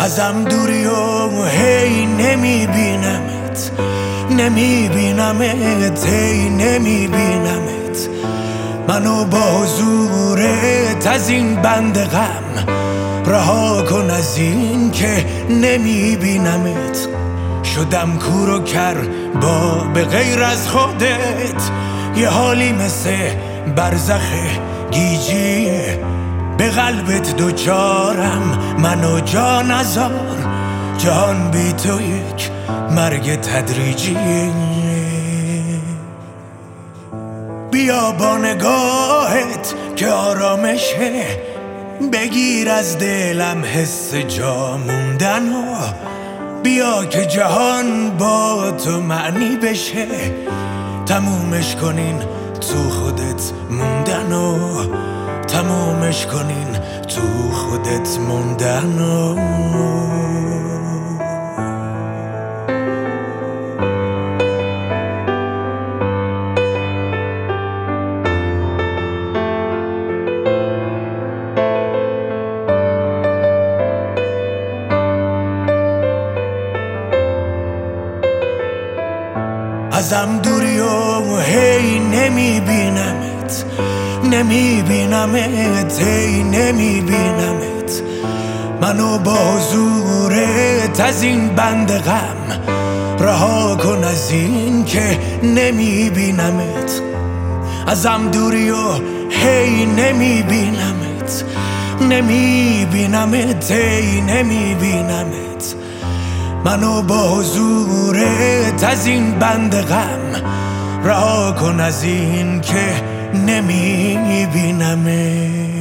ازم دوری و هی نمیبینمت، نمیبینمت، هی نمیبینمت. منو با حضورت از این بند غم رها کن، از این که نمیبینمت. شدم کور و کر با به غیر از خودت، یه حالی مثل برزخ گیجیه. به قلبت دوچارم منو جا نذار، جهان بی تو یک مرگ تدریجیه. بیا با نگاهت که آرامشه، بگیر از دلم حس جا موندن و بیا که جهان با تو معنی بشه. تمومش کنین تو خودت موندن و تمومش کنین تو خودت موندن و ازم دوری و هی نمیبینمت، نمیبینمت، هی نمیبینمت. منو با حضورت از این بند غم رها کن، از این که نمیبینمت. ازم دوری و هی نمیبینمت، نمیبینمت، هی نمیبینمت. منو با حضورت از این بند غم رها کن، از این که نمیبینمت.